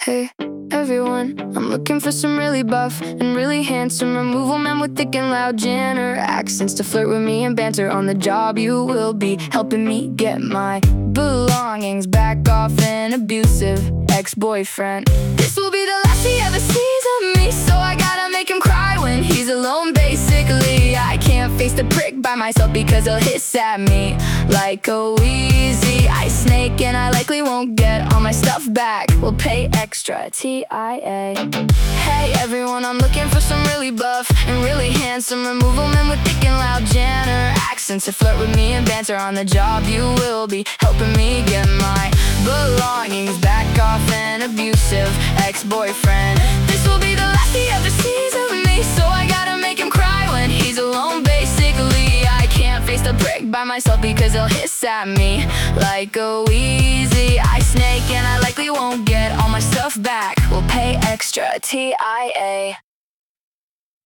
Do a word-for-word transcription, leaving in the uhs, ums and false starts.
Hey, everyone, I'm looking for some really buff and really handsome removal men with thick and loud Janner accents to flirt with me and banter on the job. You will be helping me get my belongings back off an abusive ex-boyfriend. This will be the last he ever sees of me, so I gotta make him cry when he's alone. Basically, I can't face the prick by myself because he'll hiss at me like a wheezy ice snake, and I likely won't get all my stuff back. We'll pay extra, T I A. Hey everyone, I'm looking for some really buff and really handsome removal men with thick and loud Janner accents to flirt with me and banter on the job. You will be helping me get my belongings back off an abusive ex-boyfriend. This will be the last he ever sees of me, so I gotta make him cry when he's alone. Basically, I can't face the prick by myself because he'll hiss at me like a wheezy ice snake, and I likely won't get all my stuff back. We'll pay extra, T I A.